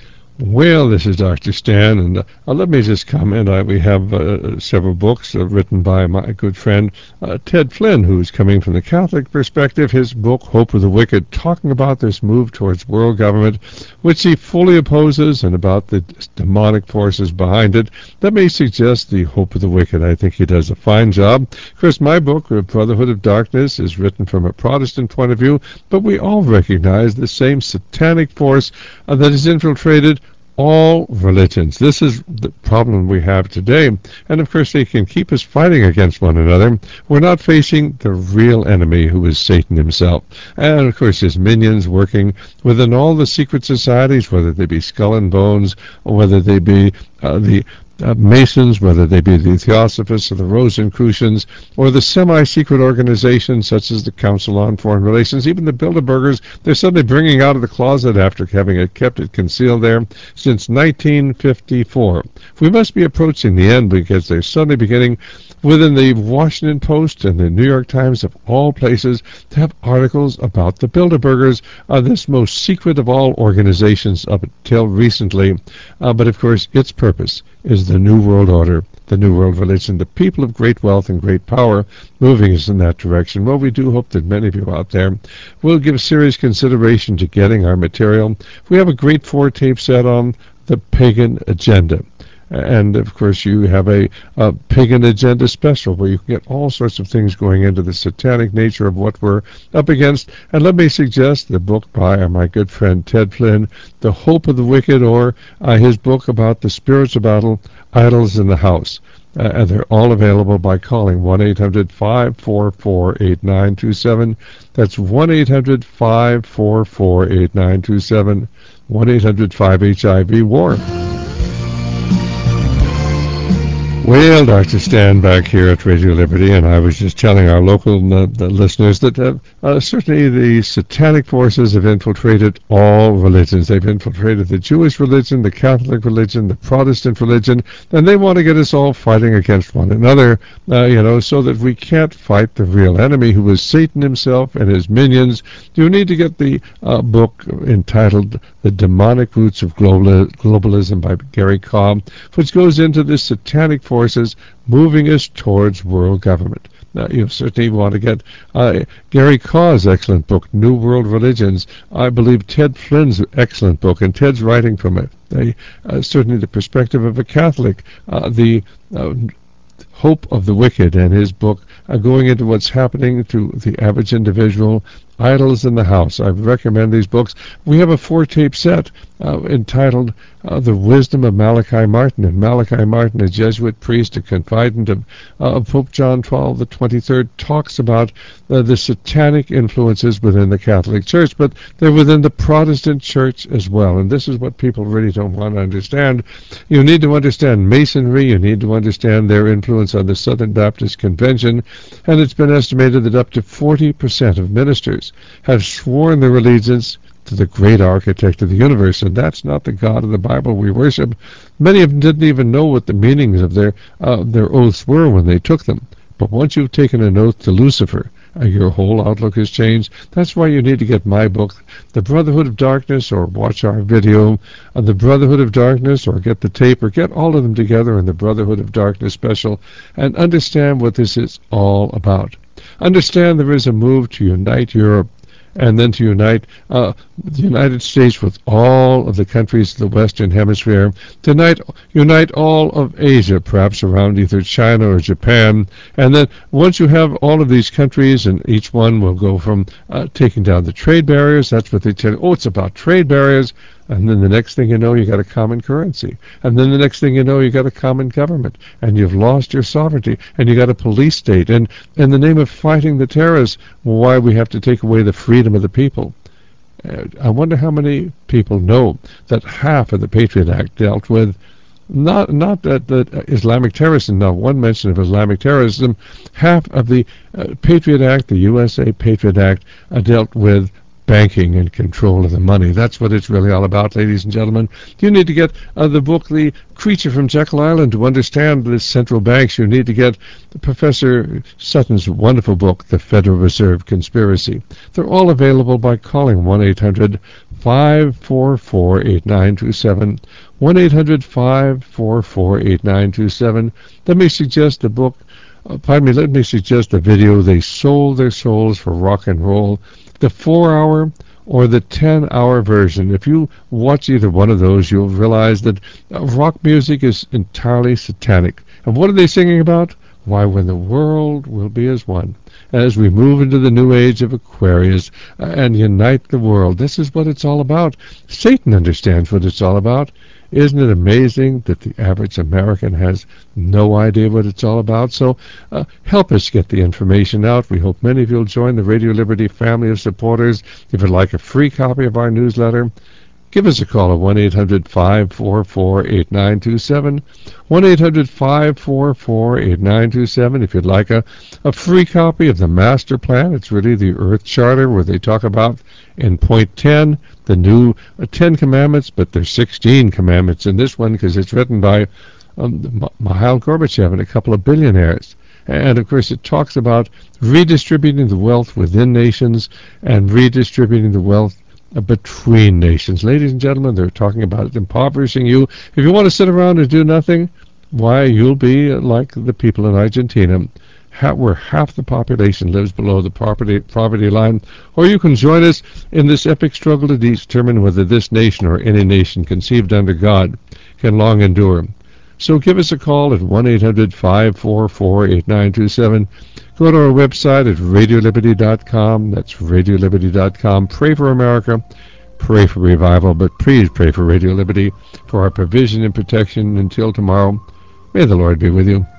Well, this is Doctor Stan, and uh, let me just comment. Uh, we have uh, several books uh, written by my good friend uh, Ted Flynn, who's coming from the Catholic perspective. His book, Hope of the Wicked, talking about this move towards world government, which he fully opposes, and about the demonic forces behind it. Let me suggest the Hope of the Wicked. I think he does a fine job. Of course, my book, Brotherhood of Darkness, is written from a Protestant point of view, but we all recognize the same satanic force uh, that is infiltrated all religions. This is the problem we have today. And of course, they can keep us fighting against one another. We're not facing the real enemy, who is Satan himself. And of course, his minions working within all the secret societies, whether they be Skull and Bones, or whether they be uh, the Uh, Masons, whether they be the Theosophists or the Rosicrucians, or the semi-secret organizations such as the Council on Foreign Relations, even the Bilderbergers. They're suddenly bringing out of the closet after having it kept it concealed there since nineteen fifty-four. We must be approaching the end, because they're suddenly beginning within the Washington Post and the New York Times, of all places, to have articles about the Bilderbergers, uh, this most secret of all organizations up until recently. Uh, but of course, its purpose is the New World Order, the New World Religion, the people of great wealth and great power moving us in that direction. Well, we do hope that many of you out there will give serious consideration to getting our material. We have a great four-tape set on the pagan agenda. And, of course, you have a, a pagan agenda special where you can get all sorts of things going into the satanic nature of what we're up against. And let me suggest the book by my good friend Ted Flynn, The Hope of the Wicked, or uh, his book about the spiritual battle, Idols in the House. Uh, and they're all available by calling one eight hundred five four four eight nine two seven. That's one eight hundred five four four eight nine two seven, one eight hundred five H I V WAR. Well, Doctor Stan back here at Radio Liberty, and I was just telling our local uh, the listeners that uh, uh, certainly the satanic forces have infiltrated all religions. They've infiltrated the Jewish religion, the Catholic religion, the Protestant religion, and they want to get us all fighting against one another, uh, you know, so that we can't fight the real enemy, who is Satan himself and his minions. You need to get the uh, book entitled The Demonic Roots of Global- Globalism by Gary Cobb, which goes into the satanic forces moving us towards world government. Now, you certainly want to get uh, Gary Kaw's excellent book, New World Religions. I believe Ted Flynn's excellent book, and Ted's writing from it. They, uh, certainly the perspective of a Catholic, uh, the uh, Hope of the Wicked, and his book uh, going into what's happening to the average individual, Idols in the House. I recommend these books. We have a four-tape set uh, entitled uh, The Wisdom of Malachi Martin. And Malachi Martin, a Jesuit priest, a confidant of, uh, of Pope John Paul the twenty-third, talks about uh, the satanic influences within the Catholic Church, but they're within the Protestant Church as well. And this is what people really don't want to understand. You need to understand Masonry. You need to understand their influence on the Southern Baptist Convention. And it's been estimated that up to forty percent of ministers have sworn their allegiance to the great architect of the universe, and that's not the God of the Bible we worship. Many of them didn't even know what the meanings of their uh, their oaths were when they took them. But once you've taken an oath to Lucifer, uh, your whole outlook has changed. That's why you need to get my book, The Brotherhood of Darkness, or watch our video on The Brotherhood of Darkness, or get the tape, or get all of them together in the Brotherhood of Darkness special, and understand what this is all about. Understand there is a move to unite Europe, and then to unite uh, the United States with all of the countries of the Western Hemisphere, to unite, unite all of Asia, perhaps around either China or Japan, and then once you have all of these countries, and each one will go from uh, taking down the trade barriers, that's what they tell you, oh, it's about trade barriers, and then the next thing you know, you got a common currency. And then the next thing you know, you got a common government. And you've lost your sovereignty. And you got a police state. And in the name of fighting the terrorists, why we have to take away the freedom of the people. Uh, I wonder how many people know that half of the Patriot Act dealt with not not that the Islamic terrorism, not one mention of Islamic terrorism. Half of the uh, Patriot Act, the U S A Patriot Act, uh, dealt with banking and control of the money. That's what it's really all about, ladies and gentlemen. You need to get uh, the book, The Creature from Jekyll Island, to understand the central banks. You need to get Professor Sutton's wonderful book, The Federal Reserve Conspiracy. They're all available by calling one eight hundred five four four eight nine two seven, one eight hundred five four four eight nine two seven. Let me suggest the book, uh, pardon me, let me suggest the video, They Sold Their Souls for Rock and Roll, the four-hour or the ten-hour version. If you watch either one of those, you'll realize that uh, rock music is entirely satanic. And what are they singing about? Why, when the world will be as one, as we move into the new age of Aquarius uh, and unite the world. This is what it's all about. Satan understands what it's all about. Isn't it amazing that the average American has no idea what it's all about? So uh, help us get the information out. We hope many of you will join the Radio Liberty family of supporters. If you'd like a free copy of our newsletter, give us a call at one eight hundred five four four eight nine two seven, one eight hundred five four four eight nine two seven. If you'd like a, a free copy of the Master Plan, it's really the Earth Charter, where they talk about in point ten, the new uh, Ten Commandments, but there's sixteen commandments in this one because it's written by um, Mikhail Gorbachev and a couple of billionaires. And, of course, it talks about redistributing the wealth within nations and redistributing the wealth between nations. Ladies and gentlemen, they're talking about impoverishing you. If you want to sit around and do nothing, why, you'll be like the people in Argentina, where half the population lives below the poverty, poverty line. Or you can join us in this epic struggle to determine whether this nation or any nation conceived under God can long endure. So give us a call at one eight hundred five four four eight nine two seven. Go to our website at radio liberty dot com. That's radio liberty dot com. Pray for America. Pray for revival. But please pray for Radio Liberty, for our provision and protection until tomorrow. May the Lord be with you.